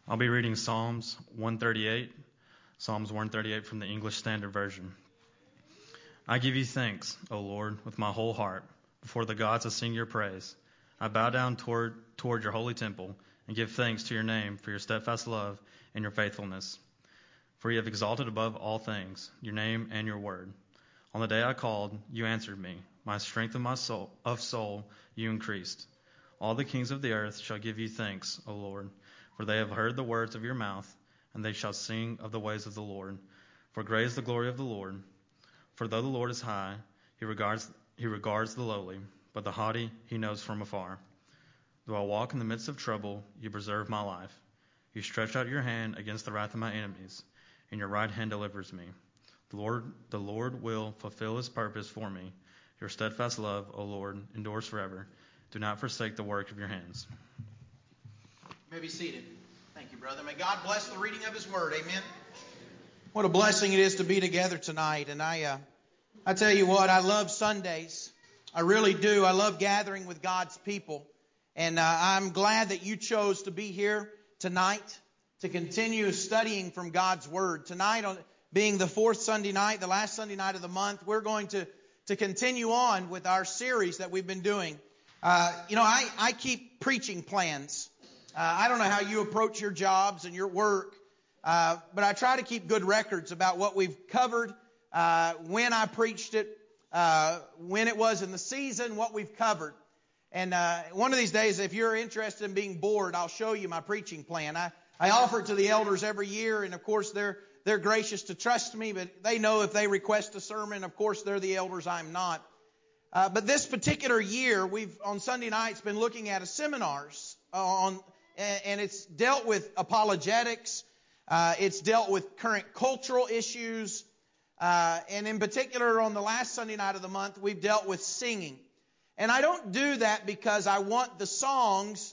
I'll be reading Psalms 138 from the English Standard Version. I give you thanks, O Lord, with my whole heart. Before the gods I sing your praise. I bow down toward your holy temple and give thanks to your name for your steadfast love and your faithfulness. For you have exalted above all things your name and your word. On the day I called, you answered me. My strength and my soul you increased. All the kings of the earth shall give you thanks, O Lord, for they have heard the words of your mouth, and they shall sing of the ways of the Lord. For great is the glory of the Lord. For though the Lord is high, he regards the lowly, but the haughty he knows from afar. Though I walk in the midst of trouble, you preserve my life. You stretch out your hand against the wrath of my enemies, and your right hand delivers me. The Lord will fulfill his purpose for me. Your steadfast love, O Lord, endures forever. Do not forsake the work of your hands. You may be seated. Thank you, brother. May God bless the reading of his word. Amen. What a blessing it is to be together tonight. And I tell you what, I love Sundays. I really do. I love gathering with God's people. And I'm glad that you chose to be here tonight to continue studying from God's word. Tonight, being the fourth Sunday night, the last Sunday night of the month, we're going to continue on with our series that we've been doing. I keep preaching plans. I don't know how you approach your jobs and your work, but I try to keep good records about what we've covered, when I preached it, when it was in the season, what we've covered. And one of these days, if you're interested in being bored, I'll show you my preaching plan. I offer it to the elders every year, and of course they're gracious to trust me, but they know if they request a sermon, of course they're the elders, I'm not. But this particular year, we've on Sunday nights been looking at a seminars and it's dealt with apologetics. It's dealt with current cultural issues. And in particular, on the last Sunday night of the month, we've dealt with singing. And I don't do that because I want the songs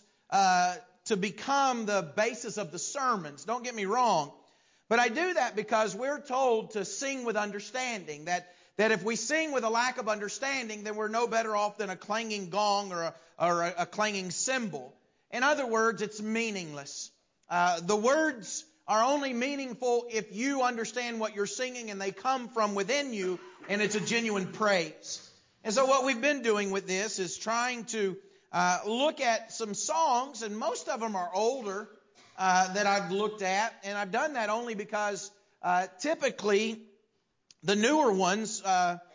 to become the basis of the sermons. Don't get me wrong. But I do that because we're told to sing with understanding. That if we sing with a lack of understanding, then we're no better off than a clanging gong or a clanging cymbal. In other words, it's meaningless. The words are only meaningful if you understand what you're singing and they come from within you and it's a genuine praise. And so what we've been doing with this is trying to look at some songs, and most of them are older that I've looked at. And I've done that only because typically the newer ones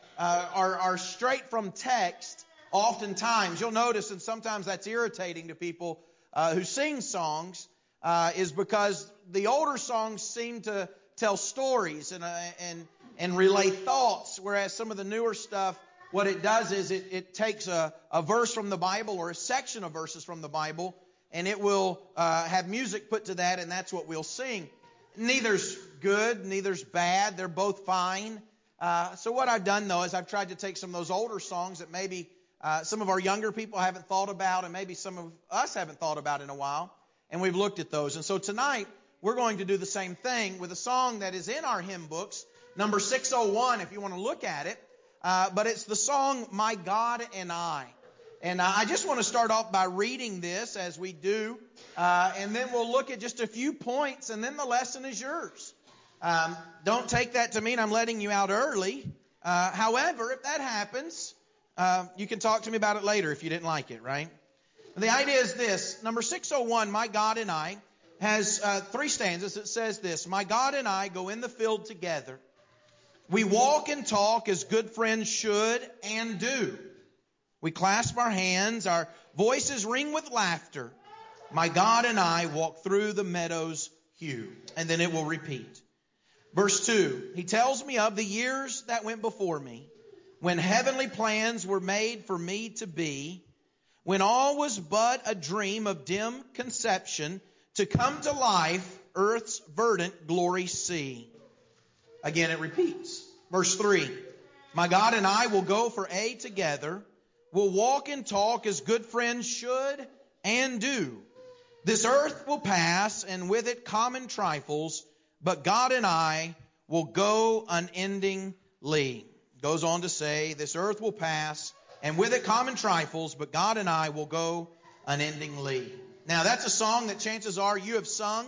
are straight from text. Oftentimes, you'll notice, and sometimes that's irritating to people who sing songs, is because the older songs seem to tell stories and relay thoughts, whereas some of the newer stuff, what it does is it takes a verse from the Bible or a section of verses from the Bible, and it will have music put to that, and that's what we'll sing. Neither's good, neither's bad. They're both fine. So what I've done, though, is I've tried to take some of those older songs that maybe some of our younger people haven't thought about, and maybe some of us haven't thought about in a while, and we've looked at those. And so tonight, we're going to do the same thing with a song that is in our hymn books, number 601, if you want to look at it. But it's the song, My God and I. And I just want to start off by reading this as we do, and then we'll look at just a few points, and then the lesson is yours. Don't take that to mean I'm letting you out early. However, if that happens, you can talk to me about it later if you didn't like it, right? The idea is this. Number 601, My God and I, has three stanzas. It says this: My God and I go in the field together. We walk and talk as good friends should and do. We clasp our hands, our voices ring with laughter. My God and I walk through the meadow's hue. And then it will repeat. Verse 2, he tells me of the years that went before me, when heavenly plans were made for me to be, when all was but a dream of dim conception, to come to life, earth's verdant glory see. Again it repeats. Verse 3, my God and I will go for aye together. We'll walk and talk as good friends should and do. This earth will pass, and with it common trifles, but God and I will go unendingly. Goes on to say, this earth will pass, and with it common trifles, but God and I will go unendingly. Now, that's a song that chances are you have sung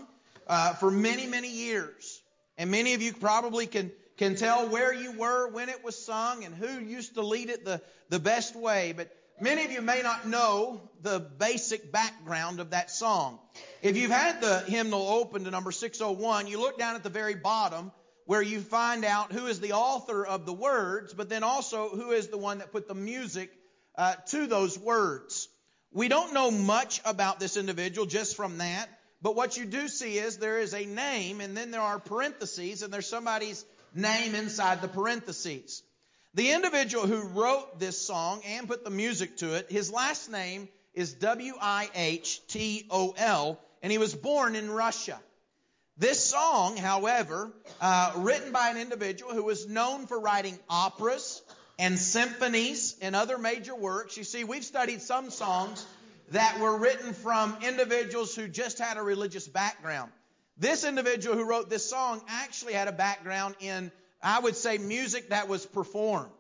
for many, many years. And many of you probably can tell where you were when it was sung and who used to lead it the best way. But many of you may not know the basic background of that song. If you've had the hymnal open to number 601, you look down at the very bottom where you find out who is the author of the words, but then also who is the one that put the music to those words. We don't know much about this individual just from that, but what you do see is there is a name, and then there are parentheses, and there's somebody's name inside the parentheses. The individual who wrote this song and put the music to it, his last name is Wihtol, and he was born in Russia. This song, however, written by an individual who was known for writing operas and symphonies and other major works. You see, we've studied some songs that were written from individuals who just had a religious background. This individual who wrote this song actually had a background in, I would say, music that was performed.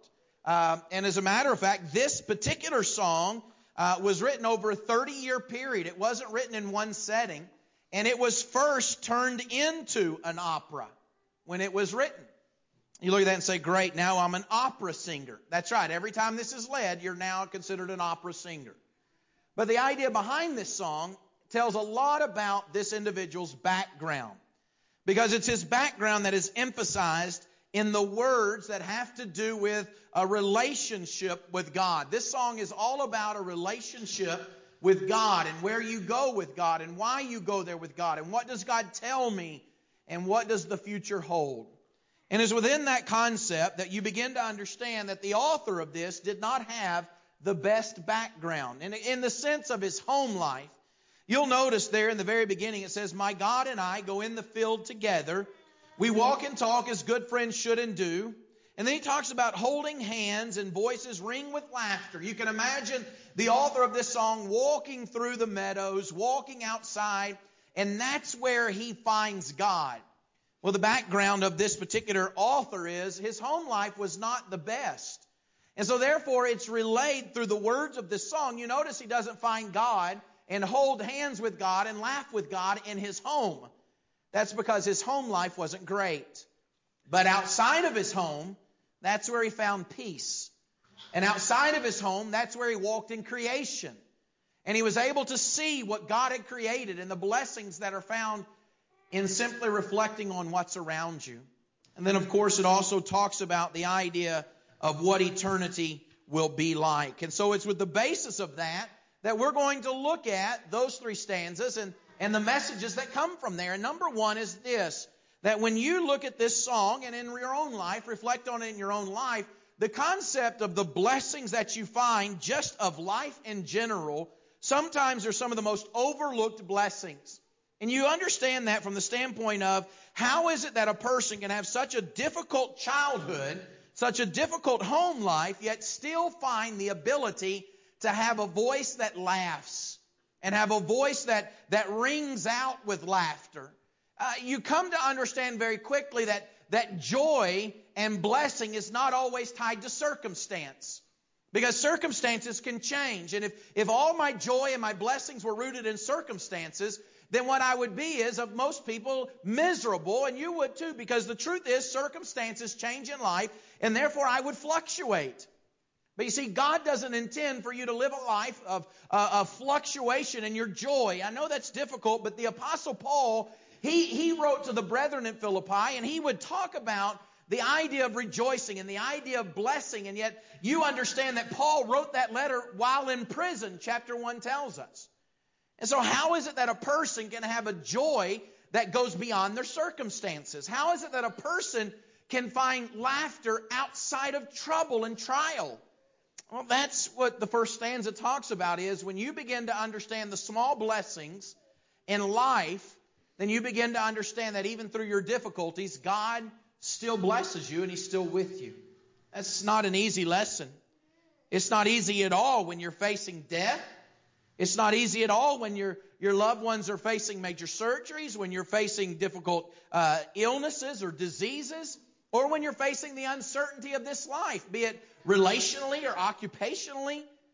And as a matter of fact, this particular song was written over a 30-year period. It wasn't written in one setting. And it was first turned into an opera when it was written. You look at that and say, great, now I'm an opera singer. That's right. Every time this is led, you're now considered an opera singer. But the idea behind this song tells a lot about this individual's background, because it's his background that is emphasized in the words that have to do with a relationship with God. This song is all about a relationship with God and where you go with God and why you go there with God and what does God tell me and what does the future hold. And it's within that concept that you begin to understand that the author of this did not have the best background. And in the sense of his home life, you'll notice there in the very beginning it says, my God and I go in the field together. We walk and talk as good friends should and do. And then he talks about holding hands and voices ring with laughter. You can imagine the author of this song walking through the meadows, walking outside, and that's where he finds God. Well, the background of this particular author is his home life was not the best. And so therefore it's relayed through the words of this song. You notice he doesn't find God and hold hands with God and laugh with God in his home. That's because his home life wasn't great. But outside of his home, that's where he found peace. And outside of his home, that's where he walked in creation. And he was able to see what God had created and the blessings that are found in simply reflecting on what's around you. And then, of course, it also talks about the idea of what eternity will be like. And so it's with the basis of that we're going to look at those three stanzas and the messages that come from there. And number one is this, that when you look at this song and in your own life, reflect on it in your own life, the concept of the blessings that you find just of life in general, sometimes are some of the most overlooked blessings. And you understand that from the standpoint of how is it that a person can have such a difficult childhood, such a difficult home life, yet still find the ability to have a voice that laughs and have a voice that rings out with laughter. You come to understand very quickly that joy and blessing is not always tied to circumstance, because circumstances can change. And if all my joy and my blessings were rooted in circumstances, then what I would be is, of most people, miserable, and you would too, because the truth is circumstances change in life, and therefore I would fluctuate. But you see, God doesn't intend for you to live a life of fluctuation in your joy. I know that's difficult, but the Apostle Paul, he wrote to the brethren in Philippi, and he would talk about the idea of rejoicing and the idea of blessing, and yet you understand that Paul wrote that letter while in prison, chapter 1 tells us. And so how is it that a person can have a joy that goes beyond their circumstances? How is it that a person can find laughter outside of trouble and trial? Well, that's what the first stanza talks about, is when you begin to understand the small blessings in life, then you begin to understand that even through your difficulties, God still blesses you and He's still with you. That's not an easy lesson. It's not easy at all when you're facing death. It's not easy at all when your loved ones are facing major surgeries, when you're facing difficult illnesses or diseases, or when you're facing the uncertainty of this life, be it relationally or occupationally.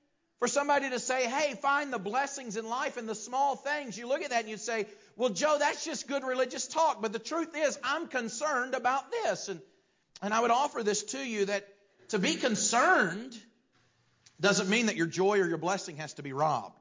For somebody to say, hey, find the blessings in life and the small things. You look at that and you say, well, Joe, that's just good religious talk. But the truth is, I'm concerned about this. And I would offer this to you, that to be concerned doesn't mean that your joy or your blessing has to be robbed.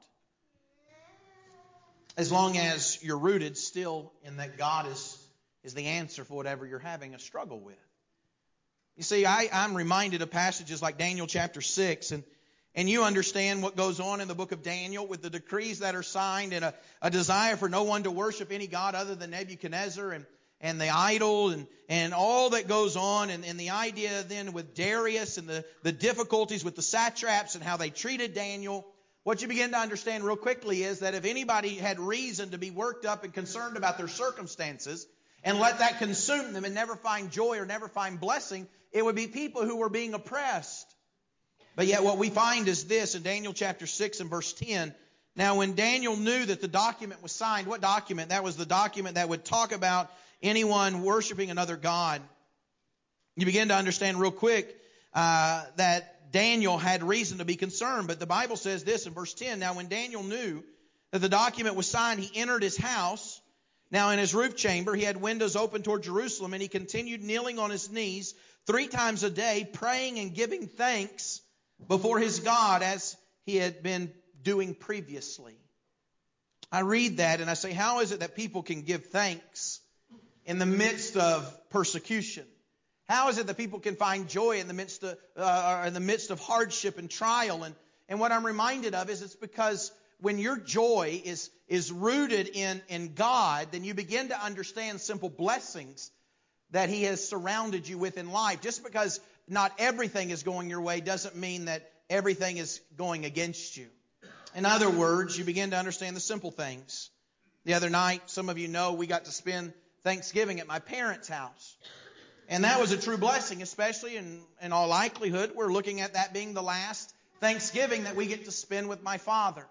As long as you're rooted still in that God is the answer for whatever you're having a struggle with. You see, I'm reminded of passages like Daniel chapter 6, and you understand what goes on in the book of Daniel with the decrees that are signed and a desire for no one to worship any god other than Nebuchadnezzar and the idol and all that goes on, and the idea then with Darius and the difficulties with the satraps and how they treated Daniel. What you begin to understand real quickly is that if anybody had reason to be worked up and concerned about their circumstances and let that consume them and never find joy or never find blessing, it would be people who were being oppressed. But yet what we find is this in Daniel chapter 6 and verse 10. Now when Daniel knew that the document was signed, what document? That was the document that would talk about anyone worshiping another god. You begin to understand real quick that Daniel had reason to be concerned. But the Bible says this in verse 10. Now when Daniel knew that the document was signed, he entered his house. Now in his roof chamber he had windows open toward Jerusalem, and he continued kneeling on his knees 3 times a day, praying and giving thanks before his God as he had been doing previously. I read that and I say, how is it that people can give thanks in the midst of persecution? How is it that people can find joy in the midst of hardship and trial? And what I'm reminded of is it's because when your joy is rooted in God, then you begin to understand simple blessings that He has surrounded you with in life. Just because not everything is going your way doesn't mean that everything is going against you. In other words, you begin to understand the simple things. The other night, some of you know, we got to spend Thanksgiving at my parents' house. And that was a true blessing, especially in all likelihood, we're looking at that being the last Thanksgiving that we get to spend with my father.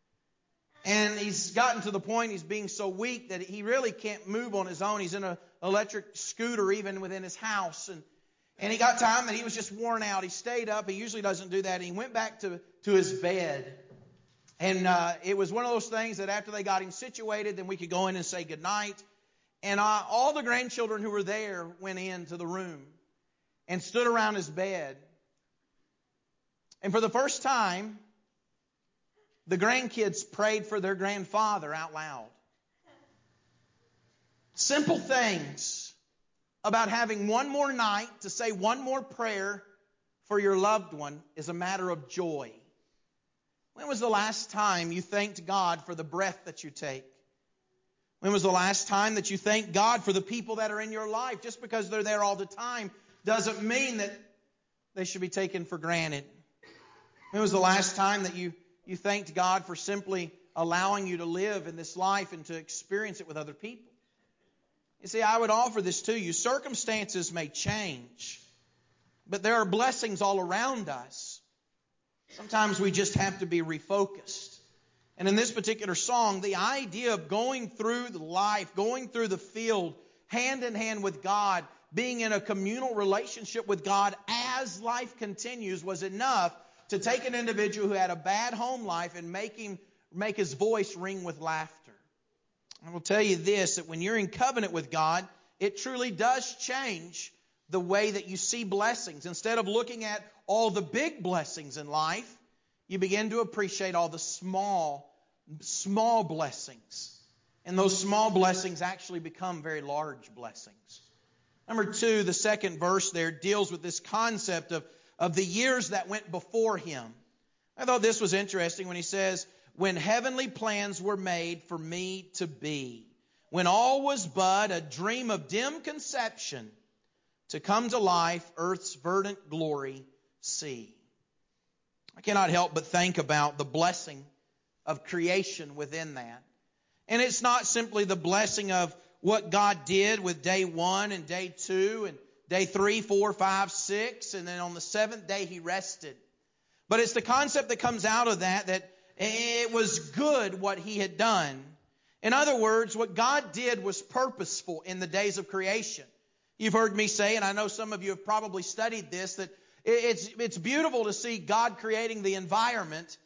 And he's gotten to the point he's being so weak that he really can't move on his own. He's in an electric scooter even within his house. And he got time that he was just worn out. He stayed up. He usually doesn't do that. And he went back to his bed. And it was one of those things that after they got him situated, then we could go in and say goodnight. And all the grandchildren who were there went into the room and stood around his bed. And for the first time, the grandkids prayed for their grandfather out loud. Simple things about having one more night to say one more prayer for your loved one is a matter of joy. When was the last time you thanked God for the breath that you take? When was the last time that you thanked God for the people that are in your life? Just because they're there all the time doesn't mean that they should be taken for granted. When was the last time that you thanked God for simply allowing you to live in this life and to experience it with other people? You see, I would offer this to you. Circumstances may change, but there are blessings all around us. Sometimes we just have to be refocused. And in this particular song, the idea of going through the life, going through the field, hand in hand with God, being in a communal relationship with God as life continues was enough to take an individual who had a bad home life and make his voice ring with laughter. I will tell you this, that when you're in covenant with God, it truly does change the way that you see blessings. Instead of looking at all the big blessings in life, you begin to appreciate all the small blessings. And those small blessings actually become very large blessings. Number 2, the second verse there deals with this concept of the years that went before him. I thought this was interesting when he says, when heavenly plans were made for me to be, when all was but a dream of dim conception, to come to life, earth's verdant glory see. I cannot help but think about the blessing of creation within that. And it's not simply the blessing of what God did with day 1 and day 2 and day 3, 4, 5, 6, and then on the 7th day He rested. But it's the concept that comes out of that it was good what He had done. In other words, what God did was purposeful in the days of creation. You've heard me say, and I know some of you have probably studied this, that it's beautiful to see God creating the environment,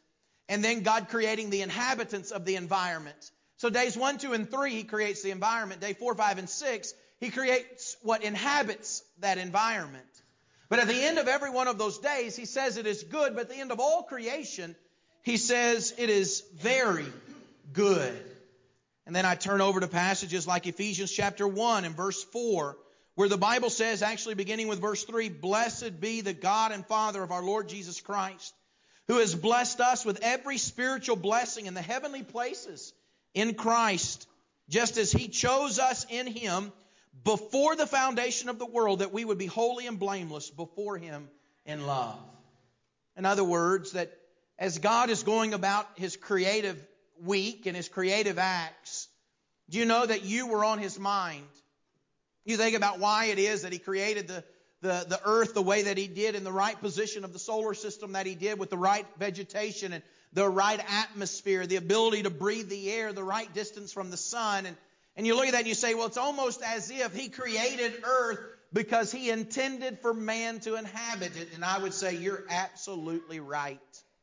and then God creating the inhabitants of the environment. So days 1, 2, and 3, He creates the environment. Day 4, 5, and 6, He creates what inhabits that environment. But at the end of every one of those days, He says it is good. But at the end of all creation, He says it is very good. And then I turn over to passages like Ephesians chapter 1 and verse 4, where the Bible says, actually beginning with verse 3, "Blessed be the God and Father of our Lord Jesus Christ, who has blessed us with every spiritual blessing in the heavenly places in Christ, just as He chose us in Him before the foundation of the world, that we would be holy and blameless before Him in love." In other words, that as God is going about His creative week and His creative acts, do you know that you were on His mind? You think about why it is that He created the earth the way that He did, in the right position of the solar system that He did, with the right vegetation and the right atmosphere, the ability to breathe the air, the right distance from the sun. And you look at that and you say, well, it's almost as if He created earth because He intended for man to inhabit it. And I would say you're absolutely right.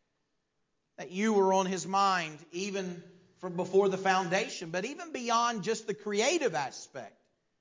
That you were on His mind even from before the foundation, but even beyond just the creative aspect.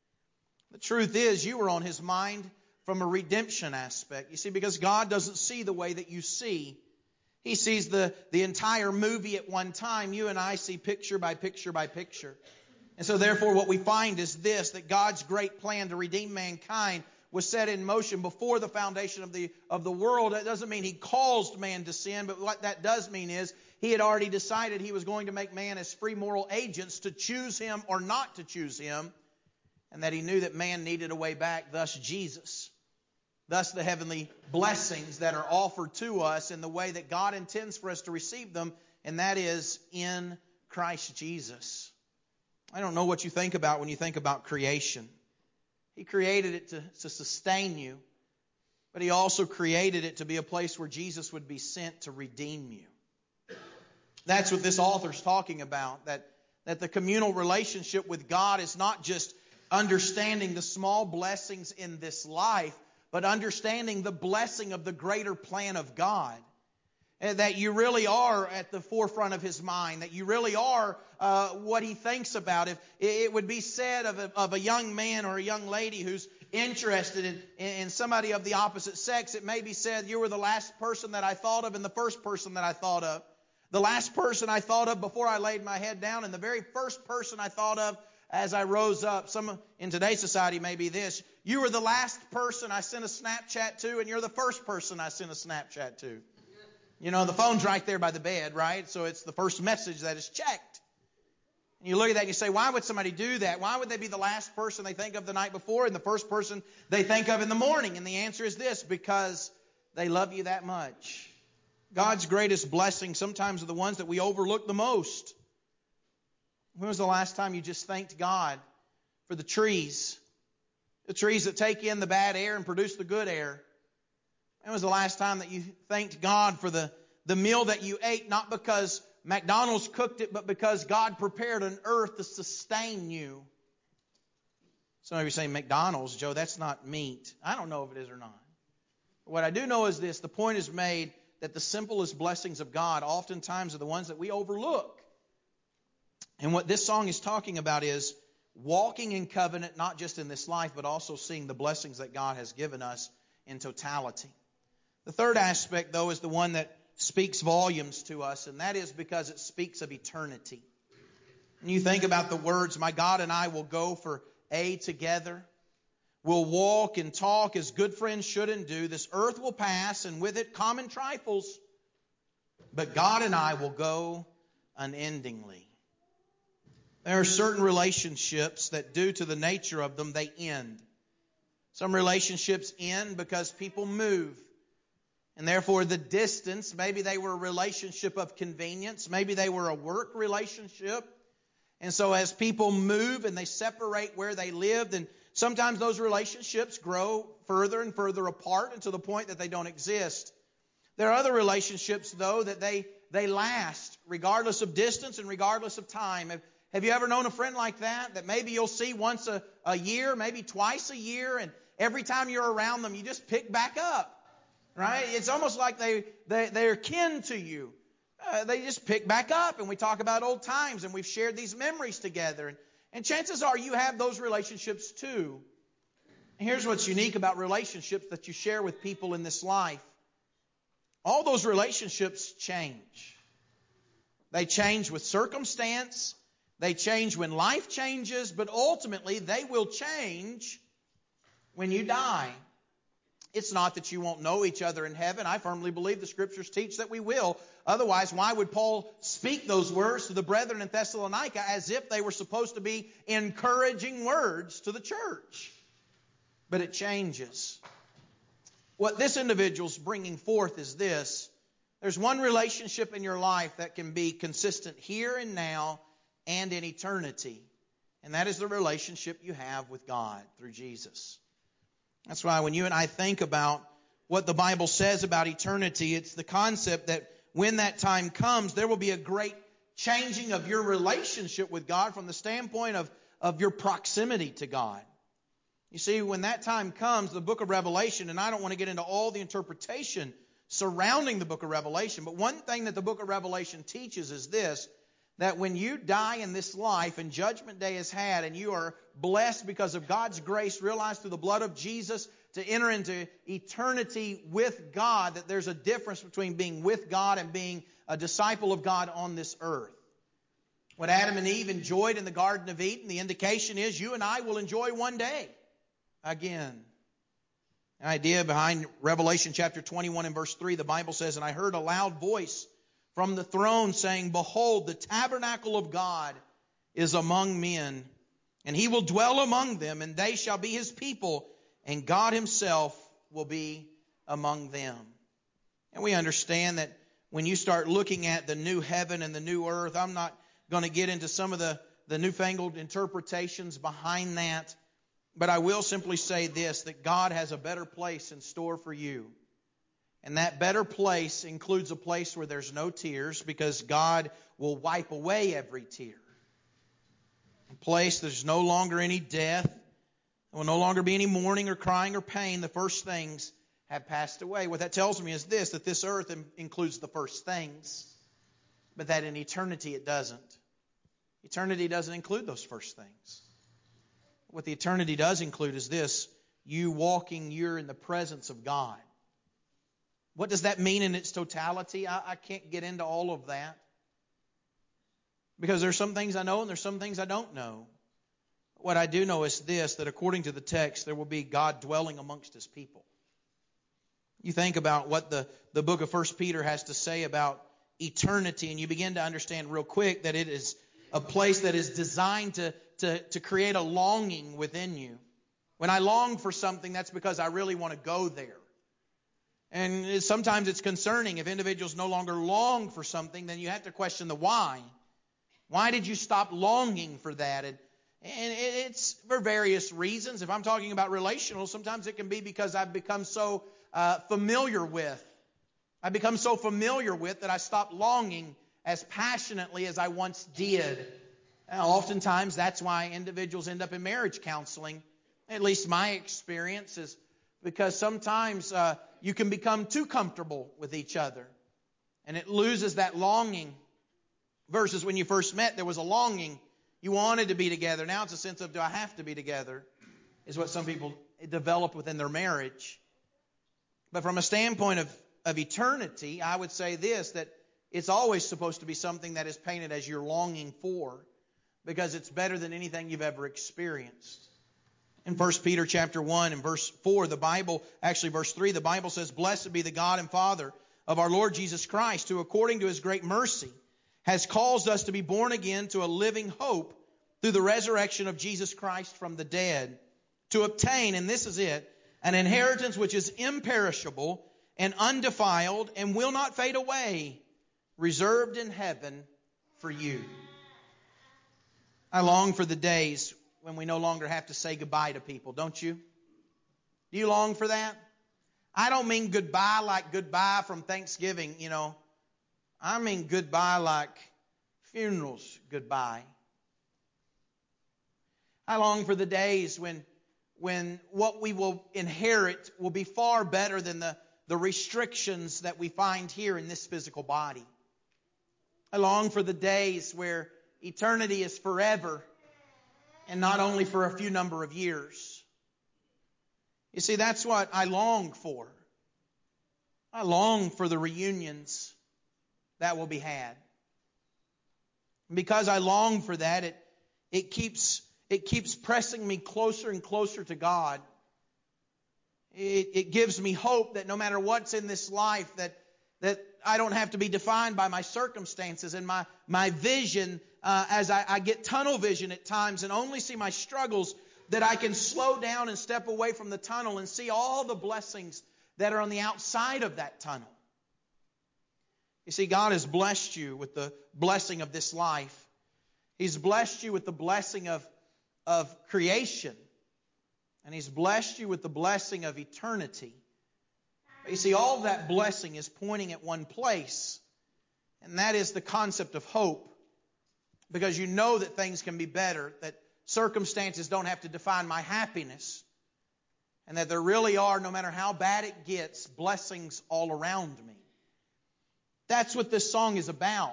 The truth is, you were on His mind from a redemption aspect. You see, because God doesn't see the way that you see. He sees the entire movie at one time. You and I see picture by picture by picture. And so therefore what we find is this, that God's great plan to redeem mankind was set in motion before the foundation of the world. That doesn't mean He caused man to sin, but what that does mean is He had already decided He was going to make man as free moral agents to choose Him or not to choose Him, and that He knew that man needed a way back, thus Jesus. Thus the heavenly blessings that are offered to us in the way that God intends for us to receive them, and that is in Christ Jesus. I don't know what you think about when you think about creation. He created it to sustain you, but He also created it to be a place where Jesus would be sent to redeem you. That's what this author's talking about, that the communal relationship with God is not just understanding the small blessings in this life, but understanding the blessing of the greater plan of God. That you really are at the forefront of His mind, that you really are what He thinks about. If it would be said of a young man or a young lady who's interested in somebody of the opposite sex, it may be said, you were the last person that I thought of and the first person that I thought of. The last person I thought of before I laid my head down, and the very first person I thought of as I rose up. Some in today's society may be this: you were the last person I sent a Snapchat to, and you're the first person I sent a Snapchat to. You know, the phone's right there by the bed, right? So it's the first message that is checked. And you look at that and you say, why would somebody do that? Why would they be the last person they think of the night before and the first person they think of in the morning? And the answer is this: because they love you that much. God's greatest blessings sometimes are the ones that we overlook the most. When was the last time you just thanked God for the trees that take in the bad air and produce the good air? When was the last time that you thanked God for the meal that you ate, not because McDonald's cooked it, but because God prepared an earth to sustain you? Some of you say, McDonald's, Joe, that's not meat. I don't know if it is or not. But what I do know is this: the point is made that the simplest blessings of God oftentimes are the ones that we overlook. And what this song is talking about is walking in covenant, not just in this life, but also seeing the blessings that God has given us in totality. The third aspect, though, is the one that speaks volumes to us, and that is because it speaks of eternity. When you think about the words, my God and I will go for a together. We'll walk and talk as good friends should and do. This earth will pass, and with it common trifles. But God and I will go unendingly. There are certain relationships that, due to the nature of them, they end. Some relationships end because people move. And therefore the distance, maybe they were a relationship of convenience, maybe they were a work relationship. And so as people move and they separate where they lived, and sometimes those relationships grow further and further apart until the point that they don't exist. There are other relationships, though, that they last regardless of distance and regardless of time. Have you ever known a friend like that? That maybe you'll see once a year, maybe twice a year, and every time you're around them, you just pick back up, right? It's almost like they're kin to you. they just pick back up and we talk about old times and we've shared these memories together. And chances are you have those relationships too. And here's what's unique about relationships that you share with people in this life. All those relationships change. They change with circumstance. They change when life changes. But ultimately, they will change when you die. It's not that you won't know each other in heaven. I firmly believe the Scriptures teach that we will. Otherwise, why would Paul speak those words to the brethren in Thessalonica as if they were supposed to be encouraging words to the church? But it changes. What this individual's bringing forth is this. There's one relationship in your life that can be consistent here and now and in eternity. And that is the relationship you have with God through Jesus. That's why when you and I think about what the Bible says about eternity, it's the concept that when that time comes, there will be a great changing of your relationship with God from the standpoint of your proximity to God. You see, when that time comes, the book of Revelation, and I don't want to get into all the interpretation surrounding the book of Revelation, but one thing that the book of Revelation teaches is this, that when you die in this life and Judgment Day is had and you are blessed because of God's grace realized through the blood of Jesus to enter into eternity with God, that there's a difference between being with God and being a disciple of God on this earth. What Adam and Eve enjoyed in the Garden of Eden, the indication is you and I will enjoy one day again. The idea behind Revelation chapter 21 and verse 3, the Bible says, "And I heard a loud voice from the throne saying, Behold, the tabernacle of God is among men, and He will dwell among them, and they shall be His people, and God Himself will be among them." And we understand that when you start looking at the new heaven and the new earth, I'm not going to get into some of the newfangled interpretations behind that, but I will simply say this, that God has a better place in store for you. And that better place includes a place where there's no tears, because God will wipe away every tear. A place there's no longer any death. There will no longer be any mourning or crying or pain. The first things have passed away. What that tells me is this, that this earth includes the first things, but that in eternity it doesn't. Eternity doesn't include those first things. What the eternity does include is this, you're in the presence of God. What does that mean in its totality? I can't get into all of that, because there's some things I know and there's some things I don't know. What I do know is this, that according to the text, there will be God dwelling amongst His people. You think about what the book of 1 Peter has to say about eternity, and you begin to understand real quick that it is a place that is designed to create a longing within you. When I long for something, that's because I really want to go there. And sometimes it's concerning if individuals no longer long for something, then you have to question the why. Why did you stop longing for that? And it's for various reasons. If I'm talking about relational, sometimes it can be because I've become so familiar with. I've become so familiar with that I stopped longing as passionately as I once did. Now, oftentimes that's why individuals end up in marriage counseling. At least my experience is because sometimes you can become too comfortable with each other, and it loses that longing. Versus when you first met, there was a longing. You wanted to be together. Now it's a sense of, do I have to be together? Is what some people develop within their marriage. But from a standpoint of eternity, I would say this, that it's always supposed to be something that is painted as you're longing for, because it's better than anything you've ever experienced. In 1 Peter chapter 1 and verse 4, verse 3, the Bible says, "Blessed be the God and Father of our Lord Jesus Christ, who according to His great mercy has caused us to be born again to a living hope through the resurrection of Jesus Christ from the dead, to obtain," and this is it, "an inheritance which is imperishable and undefiled and will not fade away, reserved in heaven for you." I long for the days when we no longer have to say goodbye to people, don't you? Do you long for that? I don't mean goodbye like goodbye from Thanksgiving, I mean goodbye like funerals goodbye. I long for the days when what we will inherit will be far better than the restrictions that we find here in this physical body. I long for the days where eternity is forever and not only for a few number of years. You see, that's what I long for. I long for the reunions that will be had. And because I long for that, it keeps pressing me closer and closer to God. It gives me hope that no matter what's in this life, that I don't have to be defined by my circumstances and my vision as I get tunnel vision at times and only see my struggles, that I can slow down and step away from the tunnel and see all the blessings that are on the outside of that tunnel. You see, God has blessed you with the blessing of this life. He's blessed you with the blessing of creation. And He's blessed you with the blessing of eternity. But you see, all of that blessing is pointing at one place, and that is the concept of hope. Because you know that things can be better, that circumstances don't have to define my happiness, and that there really are, no matter how bad it gets, blessings all around me. That's what this song is about.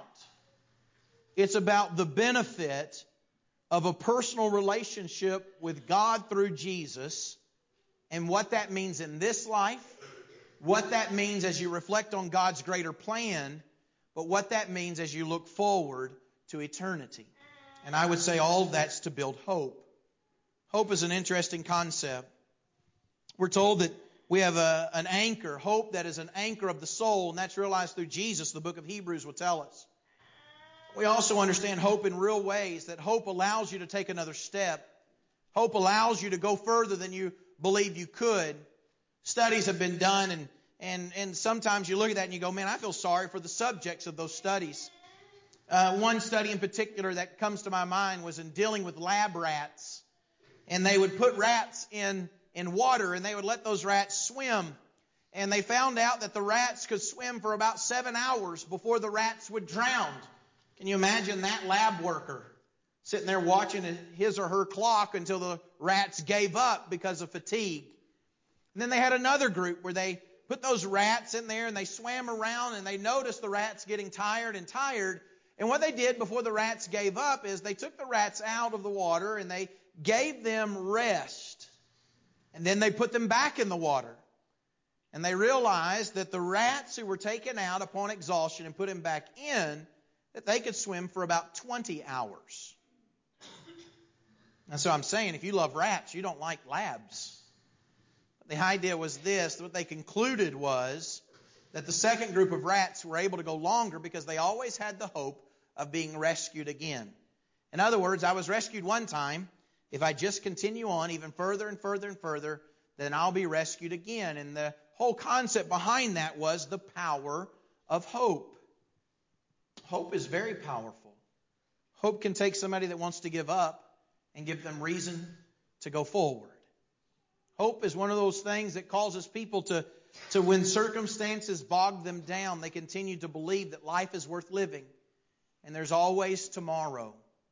It's about the benefit of a personal relationship with God through Jesus, and what that means in this life, what that means as you reflect on God's greater plan, but what that means as you look forward to eternity. And I would say all of that's to build hope. Hope is an interesting concept. We're told that we have an anchor, hope that is an anchor of the soul, and that's realized through Jesus, the book of Hebrews will tell us. We also understand hope in real ways, that hope allows you to take another step. Hope allows you to go further than you believe you could. Studies have been done, and sometimes you look at that and you go, man, I feel sorry for the subjects of those studies. One study in particular that comes to my mind was in dealing with lab rats. And they would put rats in water, and they would let those rats swim. And they found out that the rats could swim for about 7 hours before the rats would drown. Can you imagine that lab worker sitting there watching his or her clock until the rats gave up because of fatigue? And then they had another group where they put those rats in there and they swam around, and they noticed the rats getting tired. And what they did before the rats gave up is they took the rats out of the water and they gave them rest. And then they put them back in the water. And they realized that the rats who were taken out upon exhaustion and put them back in, that they could swim for about 20 hours. And so I'm saying, if you love rats, you don't like labs. The idea was this: what they concluded was that the second group of rats were able to go longer because they always had the hope of being rescued again. In other words, I was rescued one time. If I just continue on even further and further and further, then I'll be rescued again. And the whole concept behind that was the power of hope. Hope is very powerful. Hope can take somebody that wants to give up and give them reason to go forward. Hope is one of those things that causes people to when circumstances bog them down, they continue to believe that life is worth living and there's always tomorrow.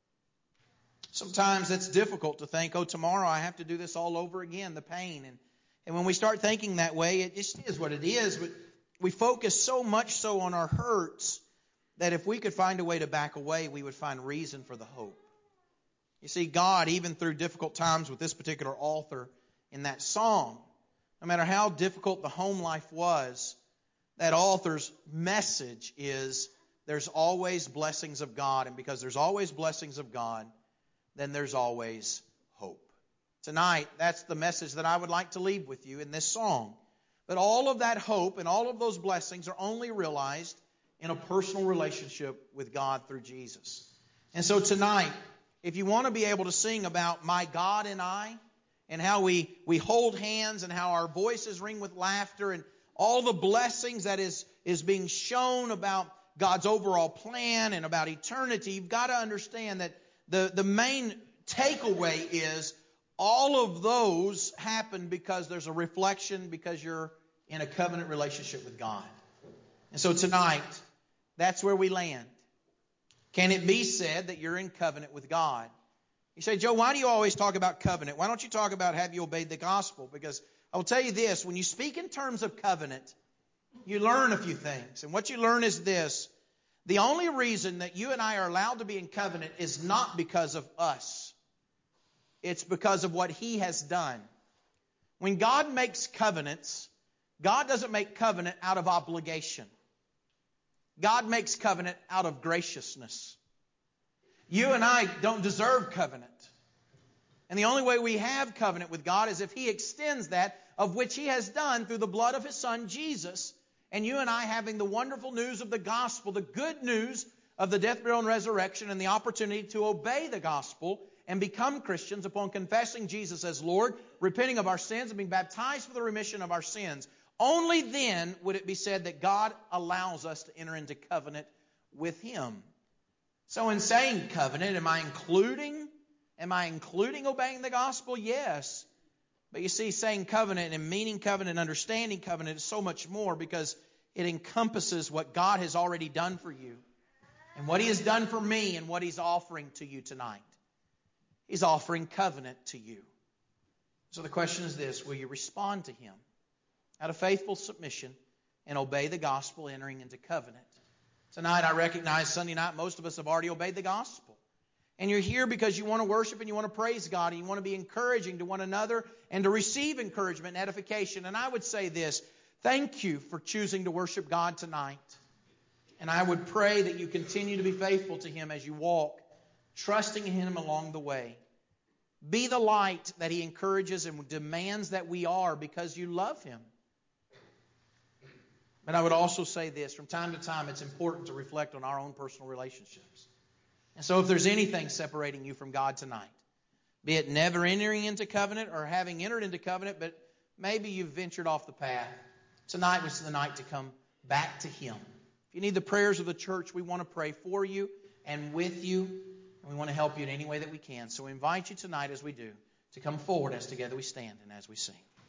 Sometimes it's difficult to think, oh, tomorrow I have to do this all over again, the pain. And when we start thinking that way, it just is what it is. But we focus so much so on our hurts that if we could find a way to back away, we would find reason for the hope. You see, God, even through difficult times with this particular author in that song, no matter how difficult the home life was, that author's message is there's always blessings of God. And because there's always blessings of God, then there's always hope. Tonight, that's the message that I would like to leave with you in this song. But all of that hope and all of those blessings are only realized in a personal relationship with God through Jesus. And so tonight, if you want to be able to sing about my God and I, and how we hold hands and how our voices ring with laughter and all the blessings that is being shown about God's overall plan and about eternity, you've got to understand that the main takeaway is all of those happen because there's a reflection, because you're in a covenant relationship with God. And so tonight, that's where we land. Can it be said that you're in covenant with God? You say, Joe, why do you always talk about covenant? Why don't you talk about have you obeyed the gospel? Because I'll tell you this, when you speak in terms of covenant, you learn a few things. And what you learn is this, The only reason that you and I are allowed to be in covenant is not because of us. It's because of what He has done. When God makes covenants, God doesn't make covenant out of obligation. God makes covenant out of graciousness. You and I don't deserve covenant. And the only way we have covenant with God is if He extends that, of which He has done through the blood of His Son, Jesus. And you and I having the wonderful news of the gospel, the good news of the death, burial, and resurrection, and the opportunity to obey the gospel and become Christians upon confessing Jesus as Lord, repenting of our sins, and being baptized for the remission of our sins. Only then would it be said that God allows us to enter into covenant with Him. So in saying covenant, am I including obeying the gospel? Yes. But you see, saying covenant and meaning covenant, understanding covenant is so much more, because it encompasses what God has already done for you and what He has done for me and what He's offering to you tonight. He's offering covenant to you. So the question is this: will you respond to Him out of faithful submission and obey the gospel, entering into covenant? Tonight, I recognize Sunday night most of us have already obeyed the gospel. And you're here because you want to worship and you want to praise God and you want to be encouraging to one another and to receive encouragement and edification. And I would say this: thank you for choosing to worship God tonight. And I would pray that you continue to be faithful to Him as you walk, trusting in Him along the way. Be the light that He encourages and demands that we are, because you love Him. But I would also say this: from time to time, it's important to reflect on our own personal relationships. And so if there's anything separating you from God tonight, be it never entering into covenant or having entered into covenant, but maybe you've ventured off the path, tonight was the night to come back to Him. If you need the prayers of the church, we want to pray for you and with you, and we want to help you in any way that we can. So we invite you tonight, as we do, to come forward as together we stand and as we sing.